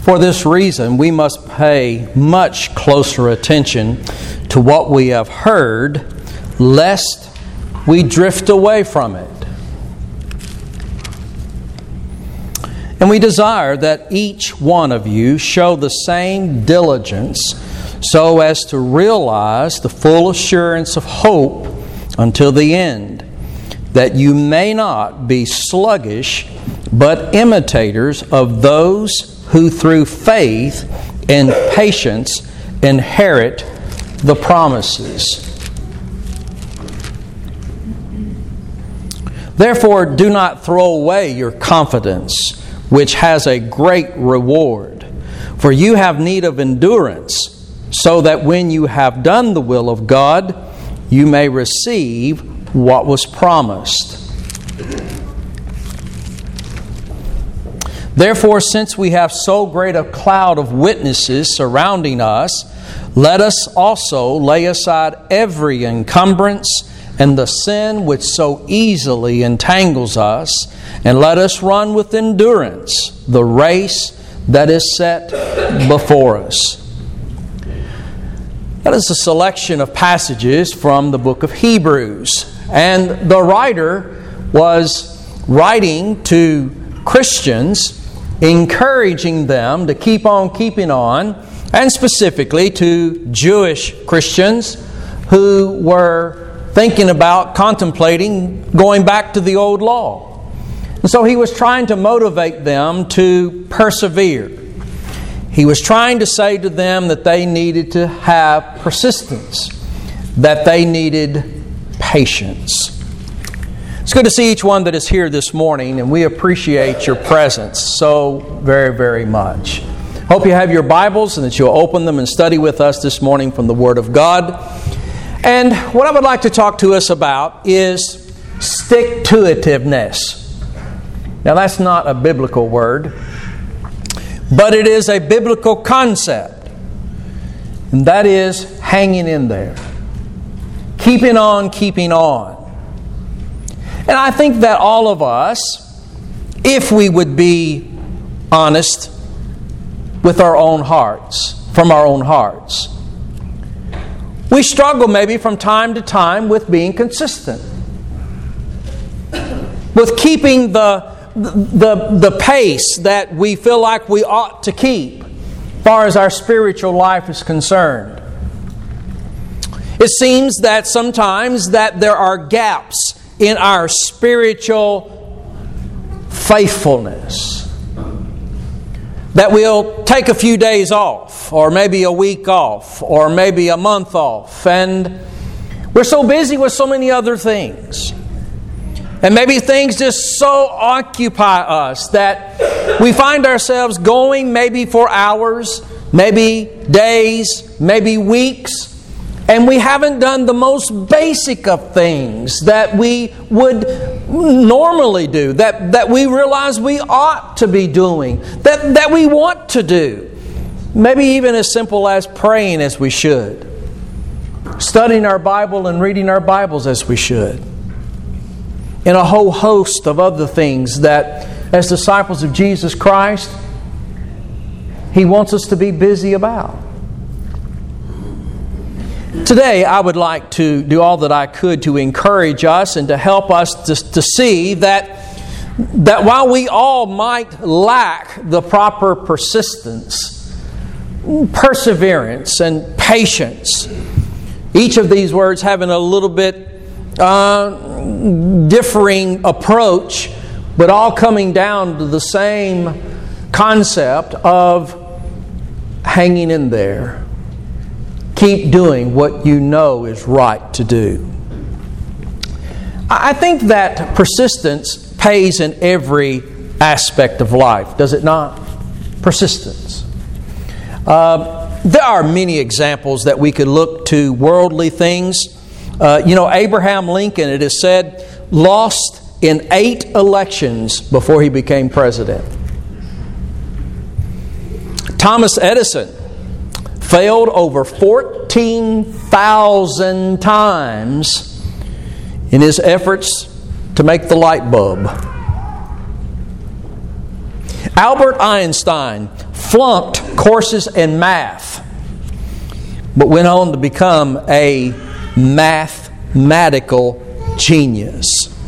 For this reason, we must pay much closer attention to what we have heard, lest we drift away from it. And we desire that each one of you show the same diligence so as to realize the full assurance of hope until the end, that you may not be sluggish, but imitators of those who through faith and patience inherit the promises. Therefore, do not throw away your confidence, which has a great reward. For you have need of endurance, so that when you have done the will of God, you may receive what was promised. Therefore, since we have so great a cloud of witnesses surrounding us, let us also lay aside every encumbrance and the sin which so easily entangles us, and let us run with endurance the race that is set before us. That is a selection of passages from the book of Hebrews. And the writer was writing to Christians, encouraging them to keep on keeping on, and specifically to Jewish Christians who were thinking about contemplating going back to the old law. And so he was trying to motivate them to persevere. He was trying to say to them that they needed to have persistence, that they needed patience. It's good to see each one that is here this morning, and we appreciate your presence so very, very much. Hope you have your Bibles and that you'll open them and study with us this morning from the Word of God. And what I would like to talk to us about is stick-to-itiveness. Now, that's not a biblical word, but it is a biblical concept, and that is hanging in there, keeping on, keeping on. And I think that all of us, if we would be honest with our own hearts, from our own hearts, we struggle maybe from time to time with being consistent, with keeping the pace that we feel like we ought to keep as far as our spiritual life is concerned. It seems that sometimes that there are gaps in our spiritual faithfulness, that we'll take a few days off, or maybe a week off, or maybe a month off, and we're so busy with so many other things. And maybe things just so occupy us that we find ourselves going maybe for hours, maybe days, maybe weeks, and we haven't done the most basic of things that we would normally do, that we realize we ought to be doing, that we want to do. Maybe even as simple as praying as we should, studying our Bible and reading our Bibles as we should, and a whole host of other things that, as disciples of Jesus Christ, He wants us to be busy about. Today, I would like to do all that I could to encourage us and to help us to see that while we all might lack the proper persistence, perseverance, and patience, each of these words having a little bit differing approach, but all coming down to the same concept of hanging in there. Keep doing what you know is right to do. I think that persistence pays in every aspect of life, does it not? Persistence. There are many examples that we could look to worldly things. Abraham Lincoln, it is said, lost in 8 elections before he became president. Thomas Edison failed over 14,000 times in his efforts to make the light bulb. Albert Einstein flunked courses in math, but went on to become a mathematical genius.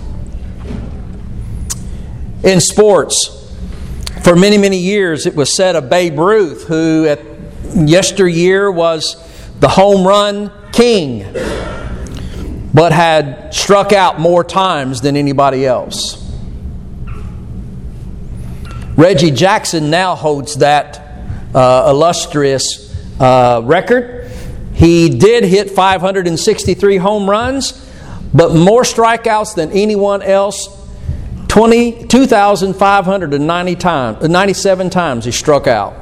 In sports, for many, many years, it was said of Babe Ruth, who at yesteryear was the home run king, but had struck out more times than anybody else. Reggie Jackson now holds that illustrious record. He did hit 563 home runs, but more strikeouts than anyone else. 2,597 times he struck out.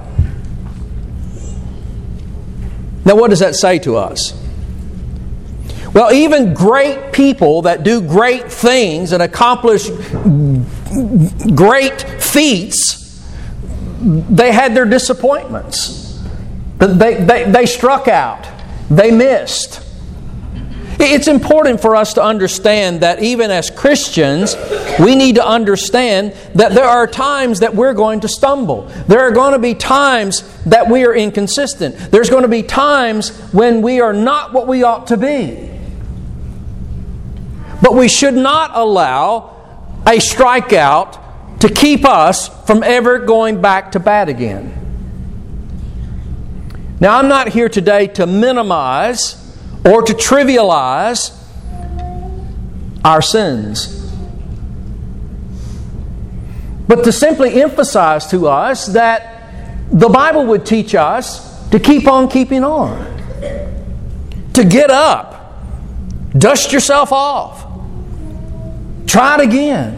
Now, what does that say to us? Well, even great people that do great things and accomplish great feats, they had their disappointments. They struck out. They missed. It's important for us to understand that even as Christians, we need to understand that there are times that we're going to stumble. There are going to be times that we are inconsistent. There's going to be times when we are not what we ought to be. But we should not allow a strikeout to keep us from ever going back to bad again. Now, I'm not here today to minimize or to trivialize our sins, but to simply emphasize to us that the Bible would teach us to keep on keeping on, to get up, dust yourself off, try it again.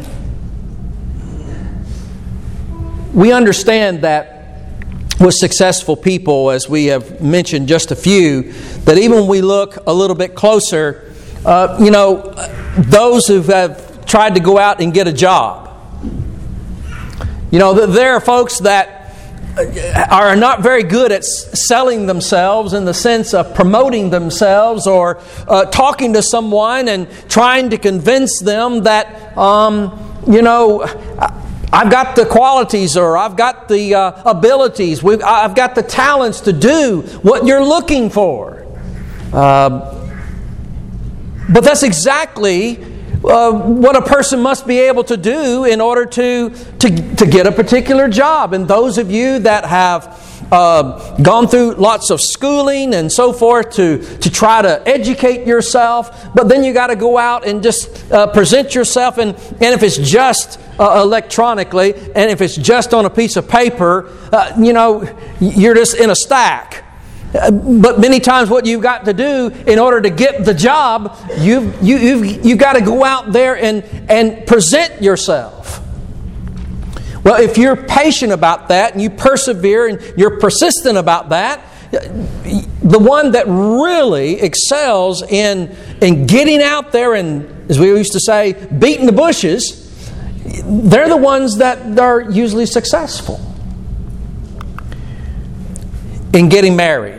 We understand that with successful people, as we have mentioned just a few, that even when we look a little bit closer, those who have tried to go out and get a job. There are folks that are not very good at selling themselves in the sense of promoting themselves or talking to someone and trying to convince them that, I've got the qualities, or I've got the abilities, I've got the talents to do what you're looking for. But that's exactly what a person must be able to do in order to get a particular job. And those of you that have gone through lots of schooling and so forth to try to educate yourself, but then you got to go out and just present yourself, and if it's just electronically, and if it's just on a piece of paper, you're just in a stack. But many times what you've got to do in order to get the job, you've got to go out there and present yourself. Well, if you're patient about that and you persevere and you're persistent about that, the one that really excels in getting out there and, as we used to say, beating the bushes, they're the ones that are usually successful in getting married.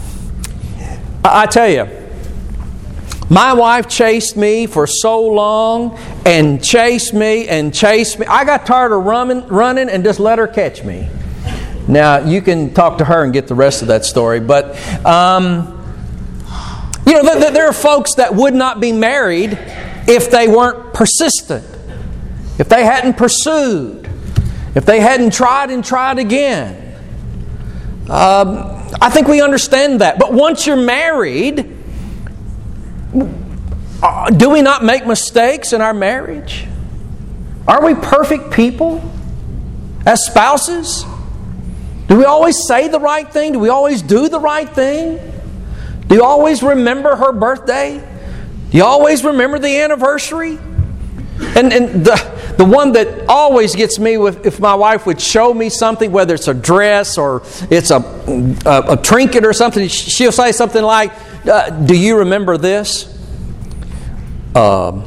I tell you, my wife chased me for so long and chased me and chased me. I got tired of running and just let her catch me. Now, you can talk to her and get the rest of that story. But, there are folks that would not be married if they weren't persistent, if they hadn't pursued, if they hadn't tried and tried again. I think we understand that. But once you're married, do we not make mistakes in our marriage? Are we perfect people as spouses? Do we always say the right thing? Do we always do the right thing? Do you always remember her birthday? Do you always remember the anniversary? And the one that always gets me, if my wife would show me something, whether it's a dress or it's a trinket or something, she'll say something like, do you remember this? No.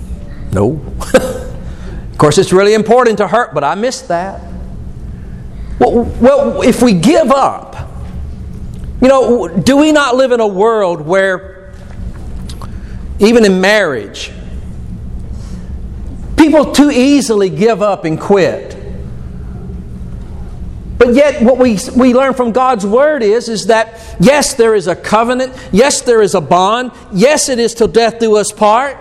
Of course, it's really important to her, but I missed that. Well, if we give up, do we not live in a world where, even in marriage, people too easily give up and quit? But yet what we learn from God's Word is that, yes, there is a covenant. Yes, there is a bond. Yes, it is till death do us part.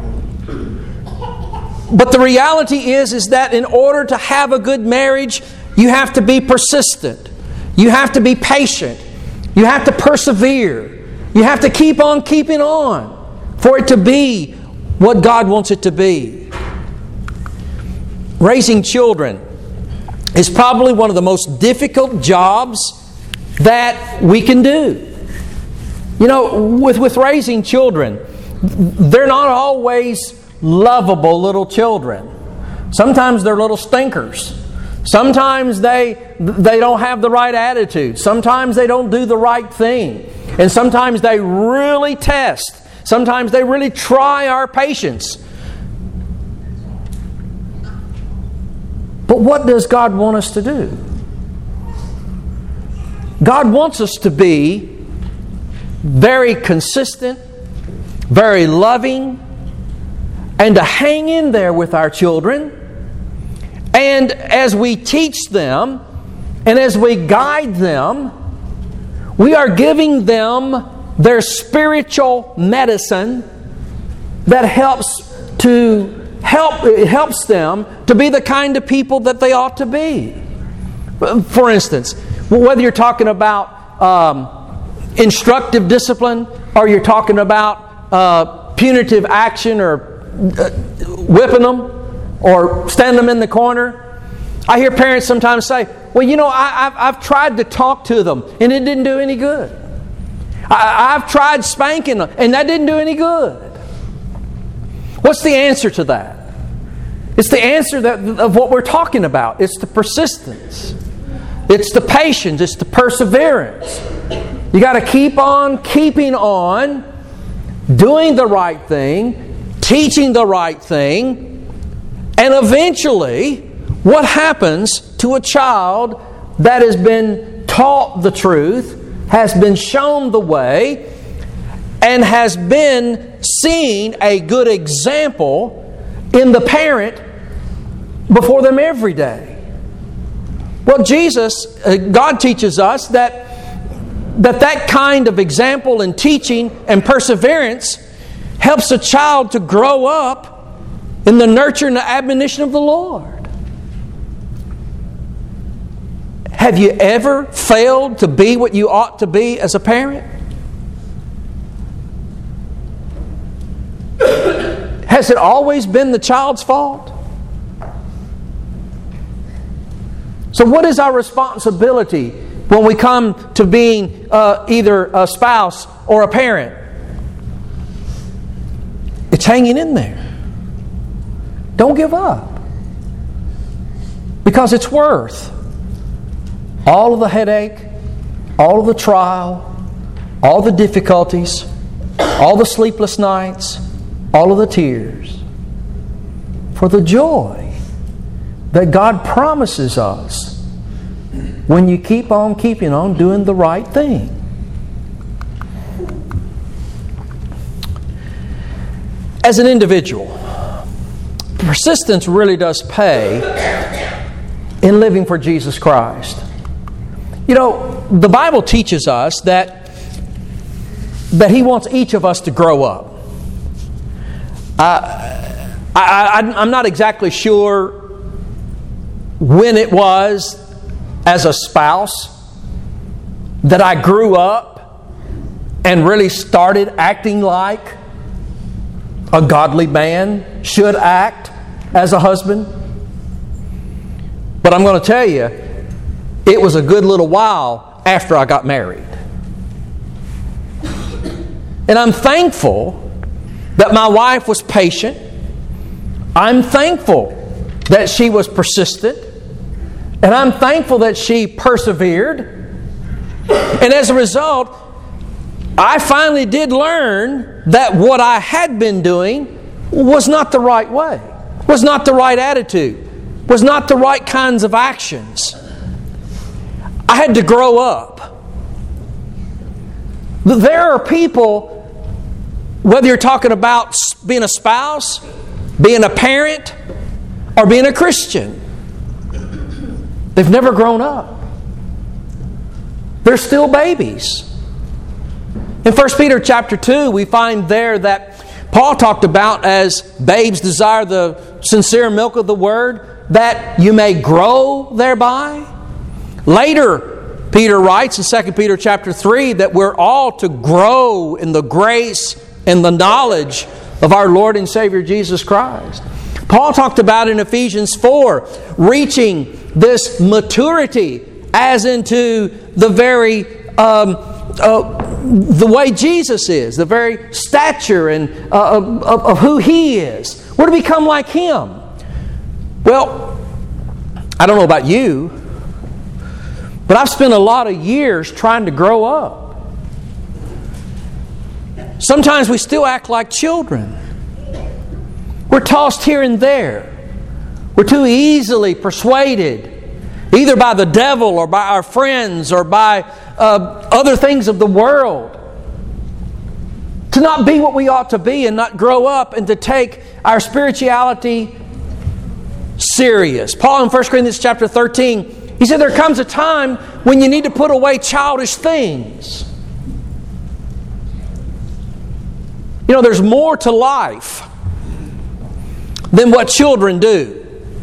But the reality is that in order to have a good marriage, you have to be persistent. You have to be patient. You have to persevere. You have to keep on keeping on for it to be what God wants it to be. Raising children is probably one of the most difficult jobs that we can do. You know, with raising children, they're not always lovable little children. Sometimes they're little stinkers. Sometimes they don't have the right attitude. Sometimes they don't do the right thing. And sometimes they really test. Sometimes they really try our patience. But what does God want us to do? God wants us to be very consistent, very loving, and to hang in there with our children. And as we teach them, and as we guide them, we are giving them their spiritual medicine that helps them to be the kind of people that they ought to be. For instance, whether you're talking about instructive discipline, or you're talking about punitive action, or whipping them, or standing them in the corner. I hear parents sometimes say, well, you know, I've tried to talk to them, and it didn't do any good. I've tried spanking them, and that didn't do any good. What's the answer to that? It's the answer of what we're talking about. It's the persistence. It's the patience. It's the perseverance. You got to keep on keeping on, doing the right thing, teaching the right thing, and eventually, what happens to a child that has been taught the truth, has been shown the way, and has been seeing a good example in the parent before them every day? Well, God teaches us that kind of example and teaching and perseverance helps a child to grow up in the nurture and the admonition of the Lord. Have you ever failed to be what you ought to be as a parent? Has it always been the child's fault? So what is our responsibility when we come to being either a spouse or a parent? It's hanging in there. Don't give up. Because it's worth all of the headache, all of the trial, all the difficulties, all the sleepless nights, all of the tears, for the joy that God promises us when you keep on keeping on doing the right thing. As an individual, persistence really does pay in living for Jesus Christ. You know, the Bible teaches us that He wants each of us to grow up. I'm not exactly sure when it was as a spouse that I grew up and really started acting like a godly man should act as a husband. But I'm going to tell you, it was a good little while after I got married. And I'm thankful that my wife was patient. I'm thankful that she was persistent. And I'm thankful that she persevered. And as a result, I finally did learn that what I had been doing was not the right way, was not the right attitude, was not the right kinds of actions. I had to grow up. There are people, whether you're talking about being a spouse, being a parent, or being a Christian, they've never grown up. They're still babies. In 1 Peter chapter 2, we find there that Paul talked about as babes desire the sincere milk of the Word, that you may grow thereby. Later, Peter writes in 2 Peter chapter 3 that we're all to grow in the grace and the knowledge of our Lord and Savior Jesus Christ. Paul talked about in Ephesians 4 reaching this maturity as into the very the way Jesus is, the very stature and of who He is. We're to become like Him. Well, I don't know about you, but I've spent a lot of years trying to grow up. Sometimes we still act like children. We're tossed here and there. We're too easily persuaded, either by the devil or by our friends or by other things of the world, to not be what we ought to be and not grow up and to take our spirituality serious. Paul in 1 Corinthians chapter 13, he said there comes a time when you need to put away childish things. You know, there's more to life than what children do.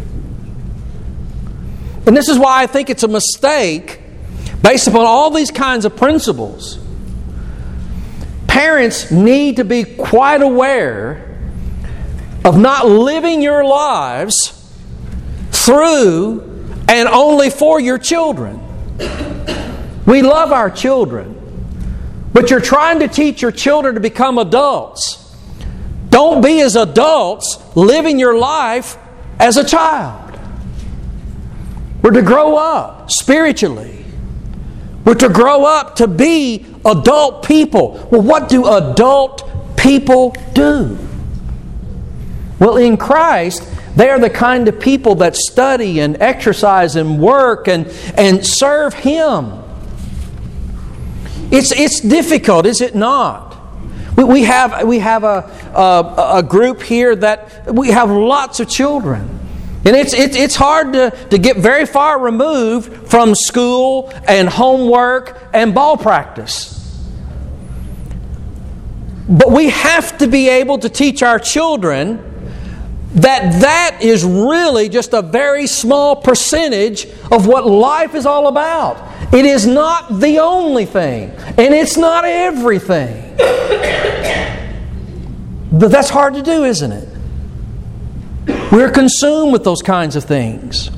And this is why I think it's a mistake, based upon all these kinds of principles. Parents need to be quite aware of not living your lives through and only for your children. We love our children, but you're trying to teach your children to become adults. Don't be as adults living your life as a child. We're to grow up spiritually. We're to grow up to be adult people. Well, what do adult people do? Well, in Christ, they are the kind of people that study and exercise and work and serve Him. It's difficult, is it not? We have a group here that we have lots of children. And it's hard to get very far removed from school and homework and ball practice. But we have to be able to teach our children that is really just a very small percentage of what life is all about. It is not the only thing, and it's not everything. But that's hard to do, isn't it? We're consumed with those kinds of things.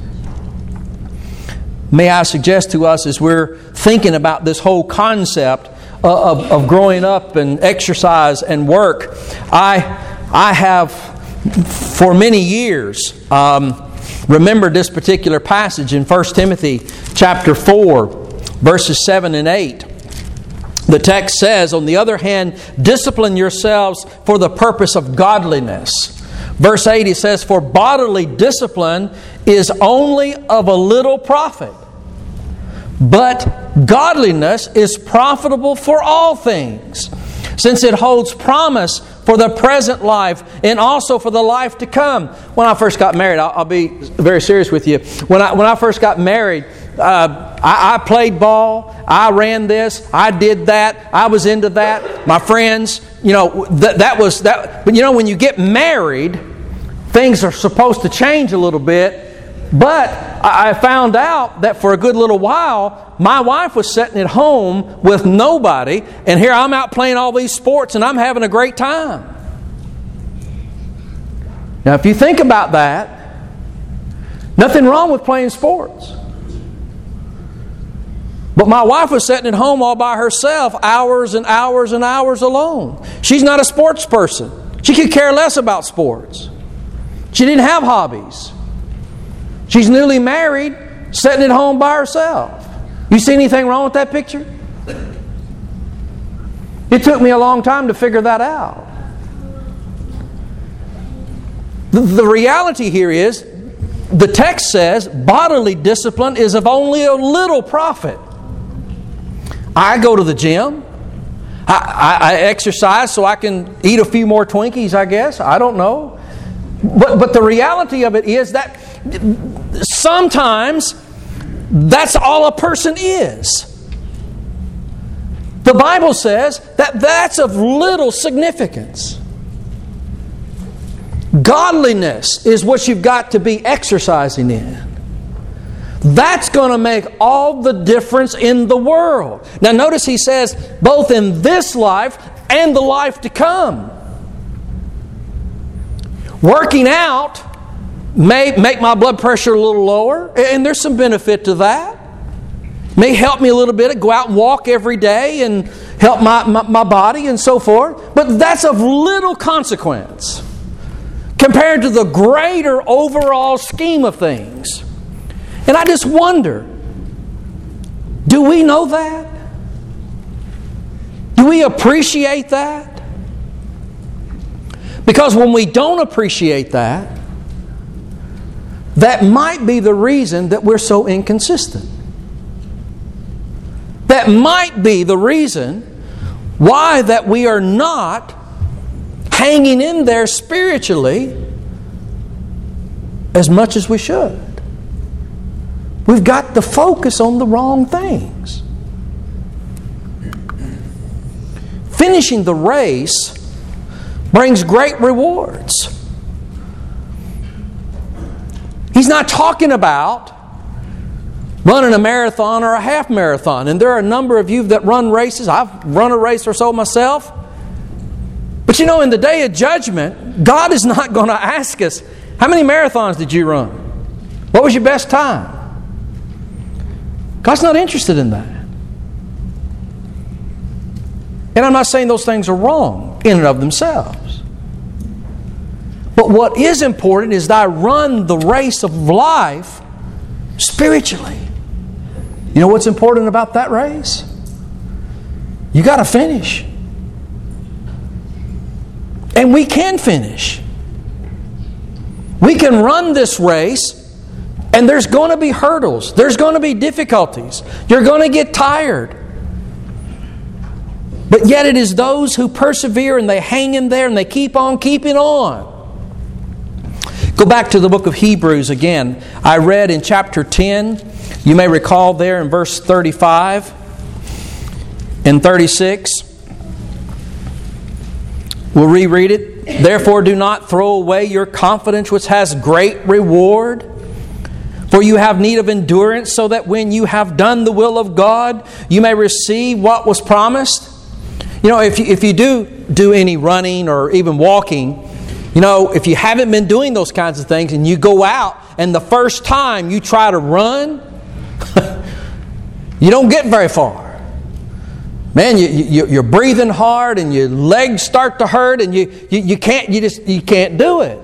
May I suggest to us, as we're thinking about this whole concept of growing up and exercise and work, I have for many years remembered this particular passage in 1 Timothy chapter 4, verses 7 and 8. The text says, on the other hand, discipline yourselves for the purpose of godliness. Verse 8, he says, for bodily discipline is only of a little profit, but godliness is profitable for all things, since it holds promise for the present life and also for the life to come. When I first got married, I'll be very serious with you. When I first got married, I played ball, I ran this, I did that, I was into that. My friends, that was that. But when you get married, things are supposed to change a little bit. But I found out that for a good little while, my wife was sitting at home with nobody, and here I'm out playing all these sports and I'm having a great time. Now, if you think about that, nothing wrong with playing sports. But my wife was sitting at home all by herself, hours and hours and hours alone. She's not a sports person. She could care less about sports. She didn't have hobbies. She's newly married, sitting at home by herself. You see anything wrong with that picture? It took me a long time to figure that out. The reality here is, the text says, bodily discipline is of only a little profit. I go to the gym. I exercise so I can eat a few more Twinkies, I guess. I don't know. But the reality of it is that sometimes that's all a person is. The Bible says that that's of little significance. Godliness is what you've got to be exercising in. That's going to make all the difference in the world. Now notice he says, both in this life and the life to come. Working out may make my blood pressure a little lower, and there's some benefit to that. May help me a little bit to go out and walk every day and help my body and so forth. But that's of little consequence compared to the greater overall scheme of things. And I just wonder, do we know that? Do we appreciate that? Because when we don't appreciate that, that might be the reason that we're so inconsistent. That might be the reason why that we are not hanging in there spiritually as much as we should. We've got to focus on the wrong things. Finishing the race brings great rewards. He's not talking about running a marathon or a half marathon. And there are a number of you that run races. I've run a race or so myself. But you know, in the day of judgment, God is not going to ask us, how many marathons did you run? What was your best time? God's not interested in that. And I'm not saying those things are wrong in and of themselves. But what is important is that I run the race of life spiritually. You know what's important about that race? You got to finish. And we can finish. We can run this race, and there's going to be hurdles. There's going to be difficulties. You're going to get tired. But yet it is those who persevere and they hang in there and they keep on keeping on. Go back to the book of Hebrews again. I read in chapter 10, you may recall there in verse 35 and 36. We'll reread it. Therefore do not throw away your confidence, which has great reward. For you have need of endurance, so that when you have done the will of God, you may receive what was promised. You know, if you do any running or even walking, you know, if you haven't been doing those kinds of things and you go out and the first time you try to run, you don't get very far. Man, you're breathing hard and your legs start to hurt and you can't do it.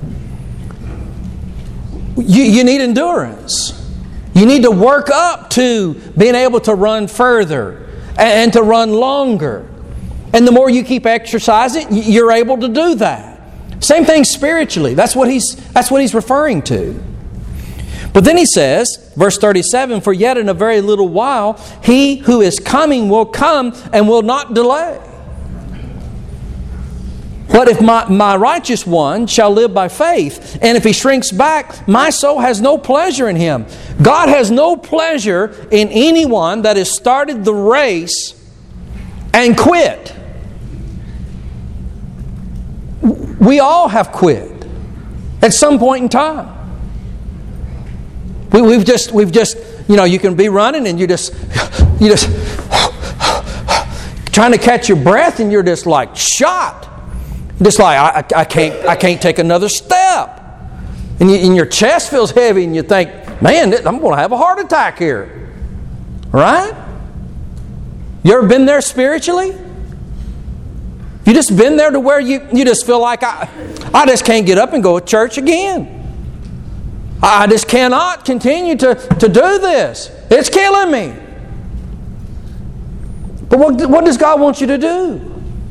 You need endurance. You need to work up to being able to run further and to run longer. And the more you keep exercising, you're able to do that. Same thing spiritually. That's what he's referring to. But then he says, verse 37, for yet in a very little while, he who is coming will come and will not delay. But if my righteous one shall live by faith, and if he shrinks back, my soul has no pleasure in him. God has no pleasure in anyone that has started the race and quit. We all have quit at some point in time. We've just, you know, you can be running and you just trying to catch your breath and you're just like shot. Just like, I can't take another step. And your chest feels heavy and you think, man, I'm going to have a heart attack here. Right? You ever been there spiritually? You just been there to where you just feel like, I just can't get up and go to church again. I just cannot continue to do this. It's killing me. But what does God want you to do?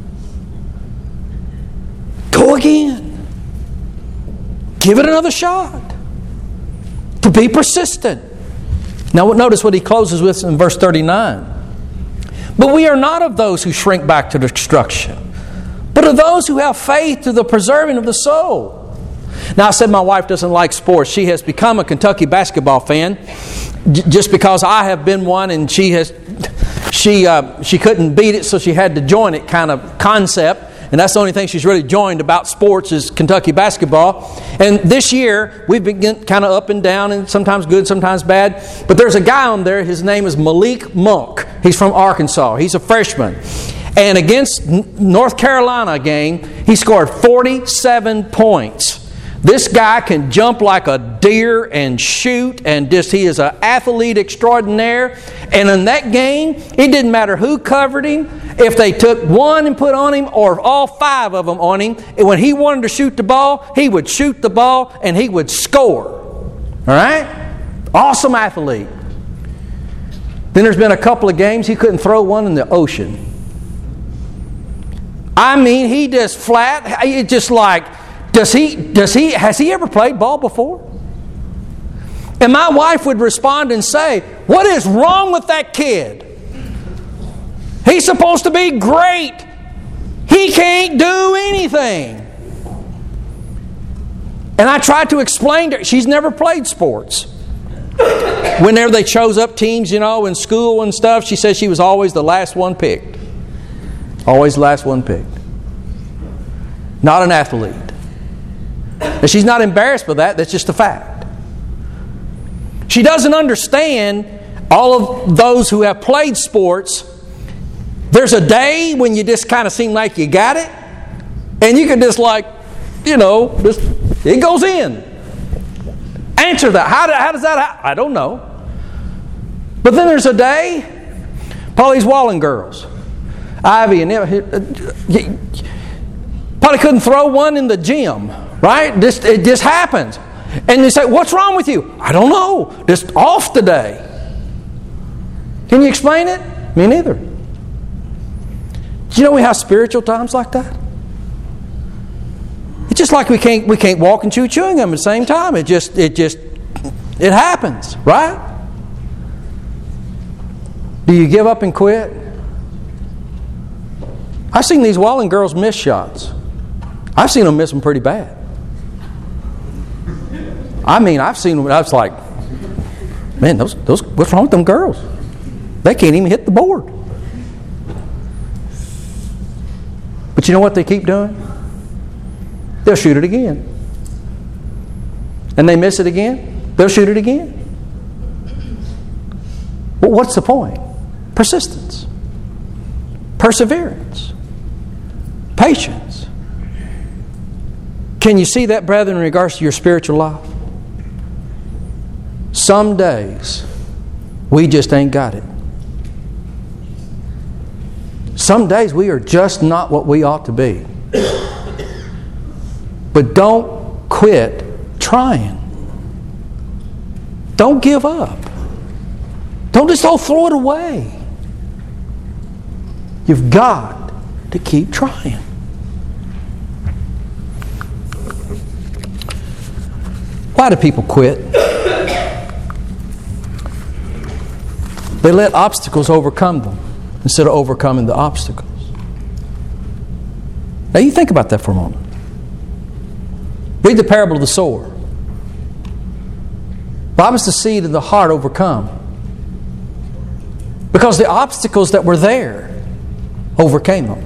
Go again. Give it another shot. To be persistent. Now notice what he closes with in verse 39. But we are not of those who shrink back to destruction, but of those who have faith to the preserving of the soul. Now I said my wife doesn't like sports. She has become a Kentucky basketball fan just because I have been one and she has... she couldn't beat it, so she had to join it kind of concept. And that's the only thing she's really joined about sports is Kentucky basketball. And this year, we've been kind of up and down, and sometimes good, sometimes bad. But there's a guy on there, his name is Malik Monk. He's from Arkansas. He's a freshman. And against North Carolina game, he scored 47 points. This guy can jump like a deer and shoot, and he is an athlete extraordinaire. And in that game, it didn't matter who covered him. If they took one and put on him, or all 5 of them on him, when he wanted to shoot the ball, he would shoot the ball and he would score. All right? Awesome athlete. Then there's been a couple of games he couldn't throw one in the ocean. I mean, he just flat, it's just like, has he ever played ball before? And my wife would respond and say, what is wrong with that kid? He's supposed to be great. He can't do anything. And I tried to explain to her, she's never played sports. Whenever they chose up teams, in school and stuff, she said she was always the last one picked. Always the last one picked. Not an athlete. And she's not embarrassed by that. That's just a fact. She doesn't understand all of those who have played sports. There's a day when you just kind of seem like you got it. And you can just it goes in. Answer that. How does that happen? I don't know. But then there's a day, probably these Wallen girls, Ivy and probably couldn't throw one in the gym, right? It just happens. And they say, what's wrong with you? I don't know. Just off today. Can you explain it? Me neither. Do you know we have spiritual times like that? It's just like we can't walk and chew chewing gum at the same time. It happens, right? Do you give up and quit? I've seen these Wallen girls miss shots. I've seen them miss them pretty bad. I mean, I've seen them. I was like, man, those what's wrong with them girls? They can't even hit the board. But you know what they keep doing? They'll shoot it again. And they miss it again. They'll shoot it again. Well, what's the point? Persistence. Perseverance. Patience. Can you see that, brethren, in regards to your spiritual life? Some days, we just ain't got it. Some days we are just not what we ought to be. But don't quit trying. Don't give up. Don't just throw it away. You've got to keep trying. Why do people quit? They let obstacles overcome them instead of overcoming the obstacles. Now you think about that for a moment. Read the parable of the sower. Why was the seed in the heart overcome? Because the obstacles that were there overcame them.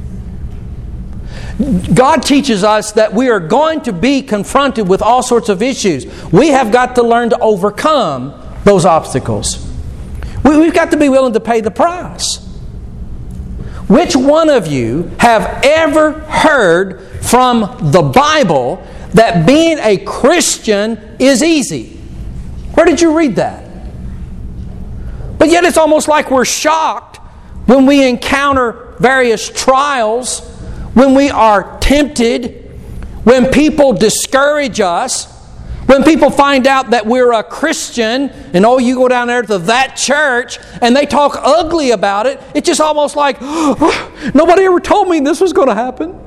God teaches us that we are going to be confronted with all sorts of issues. We have got to learn to overcome those obstacles. We've got to be willing to pay the price. Which one of you have ever heard from the Bible that being a Christian is easy? Where did you read that? But yet it's almost like we're shocked when we encounter various trials, when we are tempted, when people discourage us, when people find out that we're a Christian, and you go down there to that church, and they talk ugly about it, it's just almost like, nobody ever told me this was going to happen.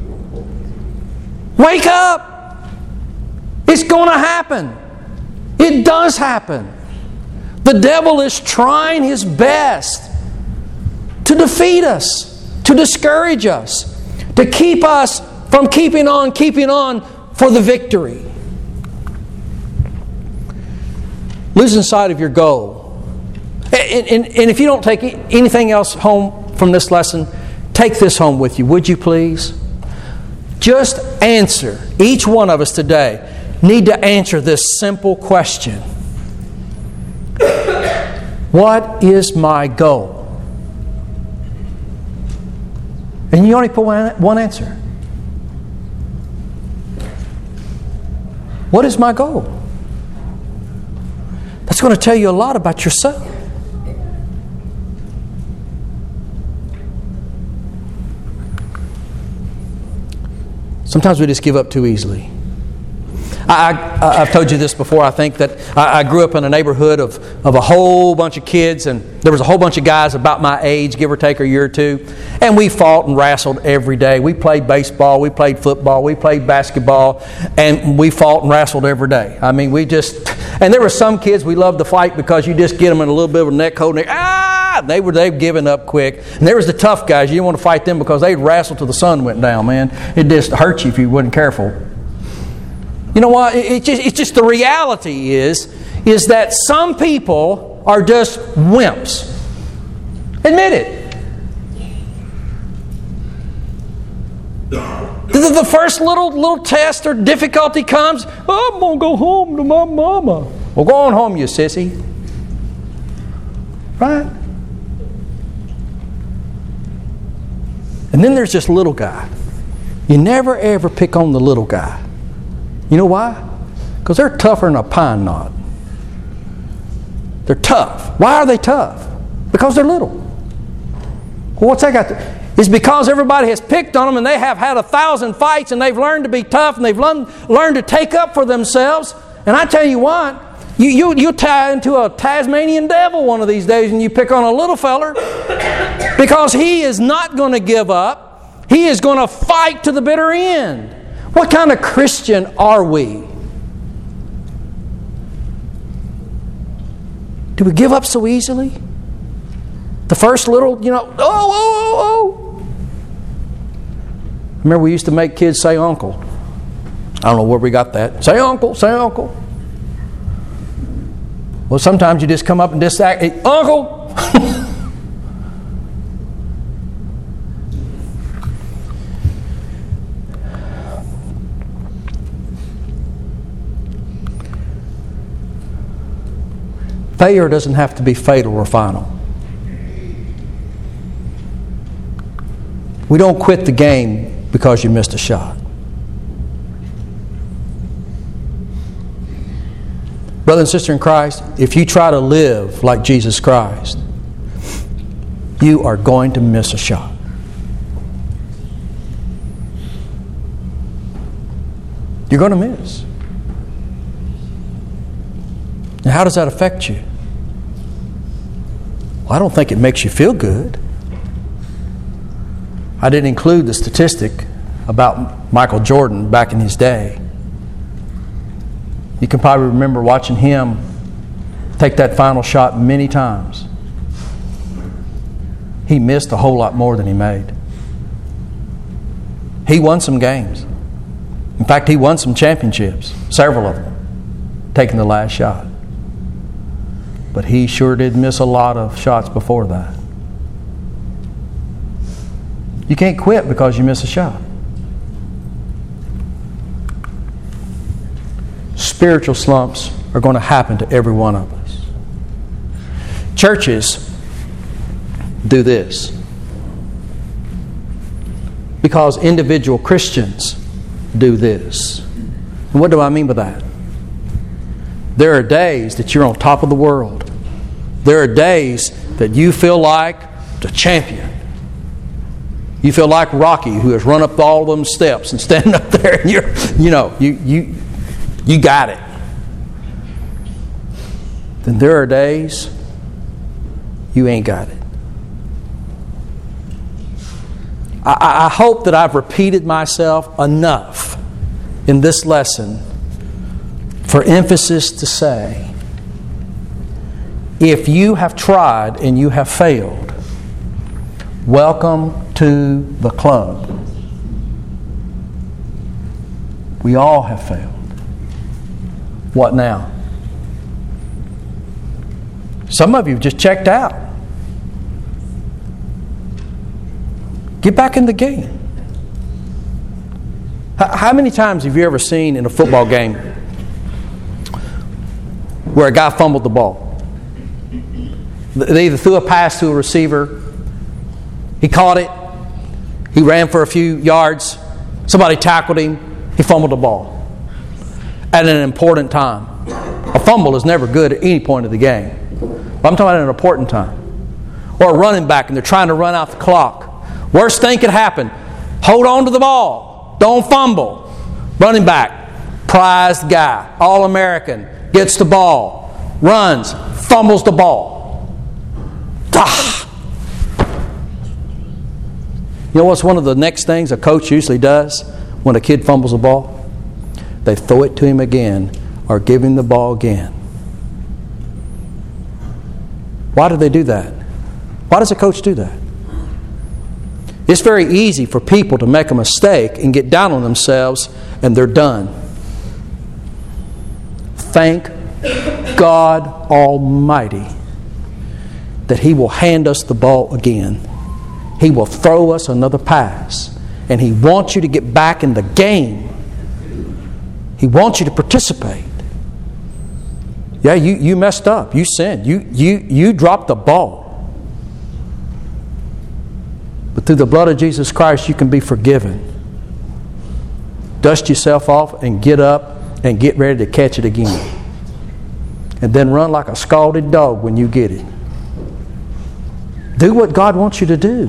Wake up! It's going to happen. It does happen. The devil is trying his best to defeat us, to discourage us, to keep us from keeping on for the victory. Losing sight of your goal And if you don't take anything else home from this lesson, take this home with you, would you please? Just answer. Each one of us today need to answer this simple question. What is my goal? And you only put one answer. What is my goal? That's going to tell you a lot about yourself. Sometimes we just give up too easily. I've told you this before. I think that I grew up in a neighborhood of a whole bunch of kids, and there was a whole bunch of guys about my age, give or take a year or two, and we fought and wrestled every day. We played baseball, we played football, we played basketball, and we fought and wrestled every day. I mean, and there were some kids we loved to fight because you just get them in a little bit of a neck hold, and they've given up quick. And there was the tough guys. You didn't want to fight them because they'd wrestle till the sun went down, man. It just hurt you if you wasn't careful. You know what? It's just the reality is that some people are just wimps. Admit it. The first little test or difficulty comes, I'm going to go home to my mama. Well, go on home, you sissy. Right? And then there's this little guy. You never ever pick on the little guy. You know why? Because they're tougher than a pine knot. They're tough. Why are they tough? Because they're little. Well, what's that got to... It's because everybody has picked on them and they have had 1,000 fights and they've learned to be tough and they've learned to take up for themselves. And I tell you what, you tie into a Tasmanian devil one of these days and you pick on a little feller because he is not going to give up. He is going to fight to the bitter end. What kind of Christian are we? Do we give up so easily? The first little, oh. Remember we used to make kids say uncle. I don't know where we got that. Say uncle, say uncle. Well, sometimes you just come up and just act, hey, uncle. Failure doesn't have to be fatal or final. We don't quit the game because you missed a shot. Brother and sister in Christ, if you try to live like Jesus Christ, you are going to miss a shot. You're going to miss. Now, how does that affect you? Well, I don't think it makes you feel good. I didn't include the statistic about Michael Jordan back in his day. You can probably remember watching him take that final shot many times. He missed a whole lot more than he made. He won some games. In fact, he won some championships, several of them, taking the last shot. But he sure did miss a lot of shots before that. You can't quit because you miss a shot. Spiritual slumps are going to happen to every one of us. Churches do this because individual Christians do this. And what do I mean by that? There are days that you're on top of the world. There are days that you feel like the champion. You feel like Rocky, who has run up all of them steps and standing up there, and you got it. Then there are days you ain't got it. I hope that I've repeated myself enough in this lesson for emphasis to say, if you have tried and you have failed, welcome to the club. We all have failed. What now? Some of you just checked out. Get back in the game. How many times have you ever seen in a football game where a guy fumbled the ball? They either threw a pass to a receiver, he caught it, he ran for a few yards, somebody tackled him, he fumbled the ball at an important time. A fumble is never good at any point of the game. But I'm talking about an important time. Or a running back and they're trying to run out the clock. Worst thing could happen. Hold on to the ball. Don't fumble. Running back, prized guy, All-American, gets the ball, runs, fumbles the ball. Ah! You know what's one of the next things a coach usually does when a kid fumbles a ball? They throw it to him again or give him the ball again. Why do they do that? Why does a coach do that? It's very easy for people to make a mistake and get down on themselves and they're done. Thank God Almighty that He will hand us the ball again. He will throw us another pass. And He wants you to get back in the game. He wants you to participate. Yeah, you messed up. You sinned. You dropped the ball. But through the blood of Jesus Christ, you can be forgiven. Dust yourself off and get up and get ready to catch it again. And then run like a scalded dog when you get it. Do what God wants you to do.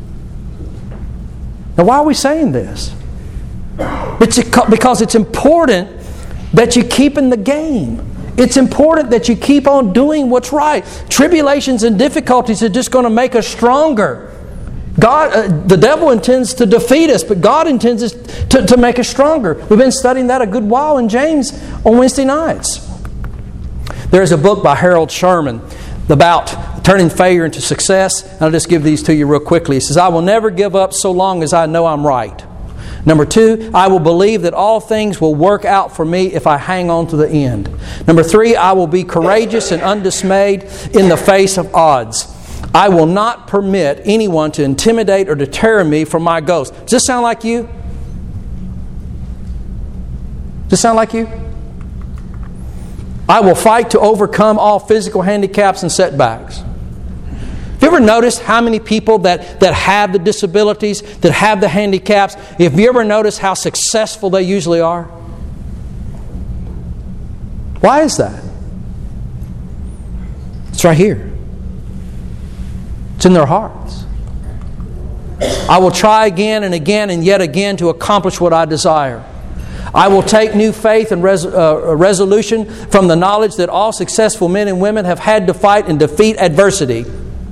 Now, why are we saying this? It's because it's important that you keep in the game. It's important that you keep on doing what's right. Tribulations and difficulties are just going to make us stronger. God, the devil intends to defeat us, but God intends to make us stronger. We've been studying that a good while in James on Wednesday nights. There's a book by Harold Sherman about turning failure into success. And I'll just give these to you real quickly. He says, I will never give up so long as I know I'm right. Number 2, I will believe that all things will work out for me if I hang on to the end. Number 3, I will be courageous and undismayed in the face of odds. I will not permit anyone to intimidate or deter me from my goals. Does this sound like you? Does this sound like you? I will fight to overcome all physical handicaps and setbacks. Have you ever noticed how many people that have the disabilities, that have the handicaps, have you ever noticed how successful they usually are? Why is that? It's right here. It's in their hearts. I will try again and again and yet again to accomplish what I desire. I will take new faith and resolution from the knowledge that all successful men and women have had to fight and defeat adversity.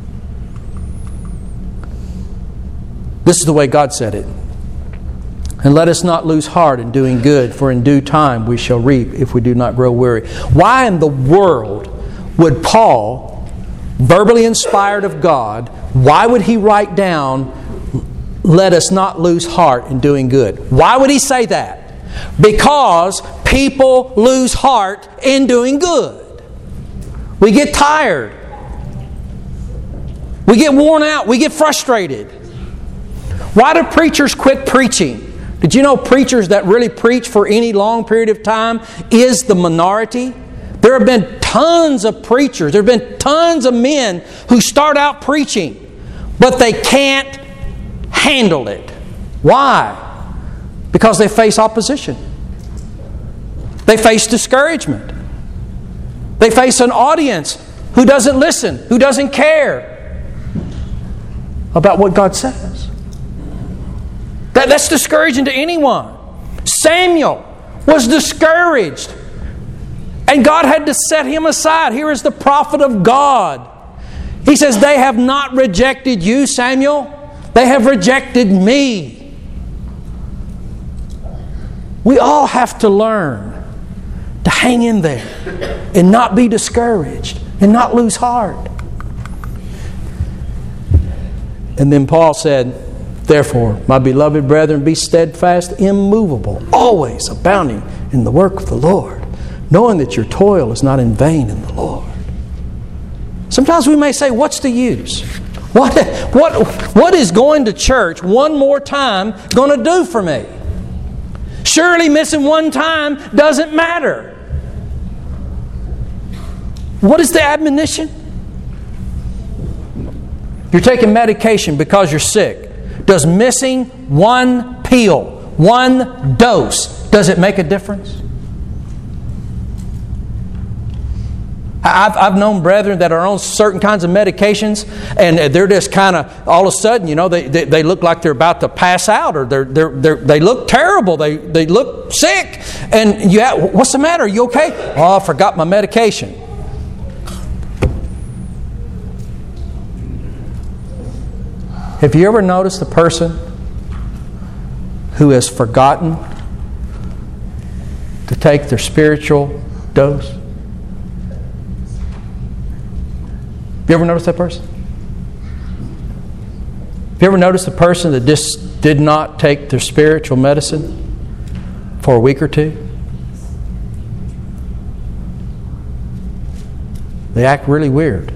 This is the way God said it. And let us not lose heart in doing good, for in due time we shall reap if we do not grow weary. Why in the world would Paul, verbally inspired of God, why would he write down, let us not lose heart in doing good? Why would he say that? Because people lose heart in doing good. We get tired. We get worn out. We get frustrated. Why do preachers quit preaching? Did you know preachers that really preach for any long period of time is the minority? There have been tons of preachers, there have been tons of men who start out preaching, but they can't handle it. Why? Because they face opposition. They face discouragement. They face an audience who doesn't listen, who doesn't care about what God says. That's discouraging to anyone. Samuel was discouraged. And God had to set him aside. Here is the prophet of God. He says, they have not rejected you, Samuel. They have rejected me. We all have to learn to hang in there and not be discouraged and not lose heart. And then Paul said, therefore, my beloved brethren, be steadfast, immovable, always abounding in the work of the Lord, knowing that your toil is not in vain in the Lord. Sometimes we may say, what's the use? What is going to church one more time going to do for me? Surely missing one time doesn't matter. What is the admonition? You're taking medication because you're sick. Does missing one pill, one dose, does it make a difference? I've known brethren that are on certain kinds of medications, and they're just kind of, all of a sudden, they look like they're about to pass out, or they look terrible, they look sick. And what's the matter? Are you okay? Oh, I forgot my medication. Have you ever noticed a person who has forgotten to take their spiritual dose? Have you ever noticed that person? Have you ever noticed a person that just did not take their spiritual medicine for a week or two? They act really weird.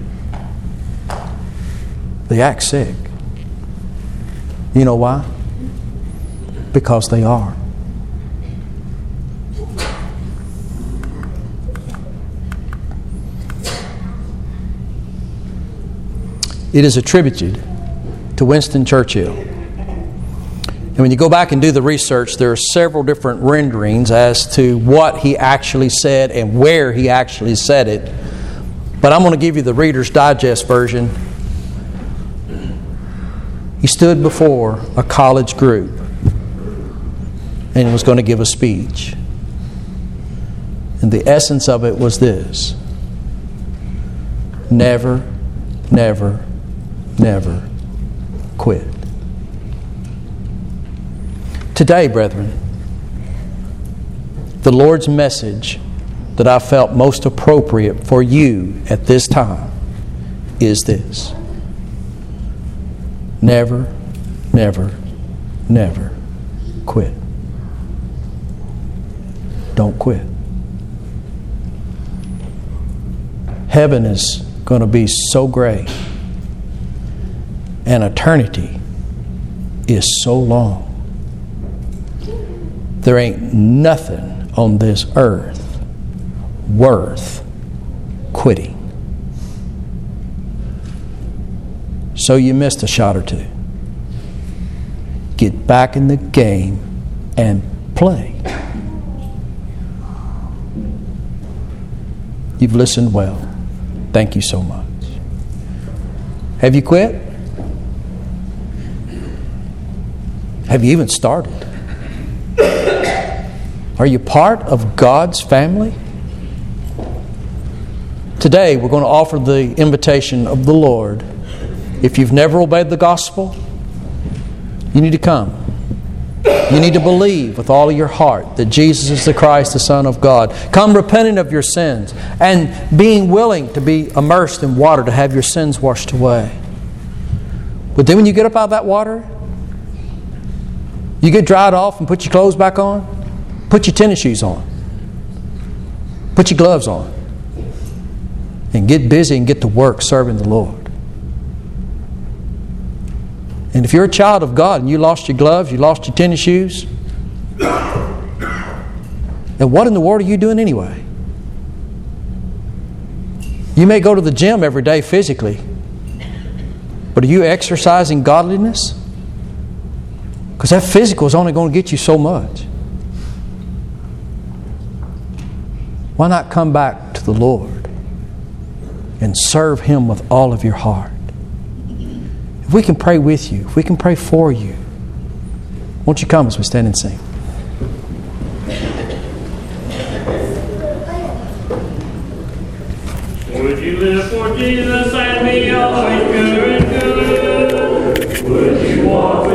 They act sick. You know why? Because they are. It is attributed to Winston Churchill. And when you go back and do the research, there are several different renderings as to what he actually said and where he actually said it. But I'm going to give you the Reader's Digest version. He stood before a college group and was going to give a speech. And the essence of it was this: never, never, never quit. Today, brethren, the Lord's message that I felt most appropriate for you at this time is this: never, never, never quit. Don't quit. Heaven is going to be so great, and eternity is so long. There ain't nothing on this earth worth quitting. So you missed a shot or two. Get back in the game and play. You've listened well. Thank you so much. Have you quit? Have you even started? Are you part of God's family? Today we're going to offer the invitation of the Lord. If you've never obeyed the gospel, you need to come. You need to believe with all of your heart that Jesus is the Christ, the Son of God. Come repenting of your sins and being willing to be immersed in water to have your sins washed away. But then when you get up out of that water, you get dried off and put your clothes back on, put your tennis shoes on, put your gloves on, and get busy and get to work serving the Lord. And if you're a child of God and you lost your gloves, you lost your tennis shoes, then what in the world are you doing anyway? You may go to the gym every day physically, but are you exercising godliness? Because that physical is only going to get you so much. Why not come back to the Lord and serve Him with all of your heart? If we can pray with you, if we can pray for you, won't you come as we stand and sing? Would you live for Jesus and be always good and good? Would you walk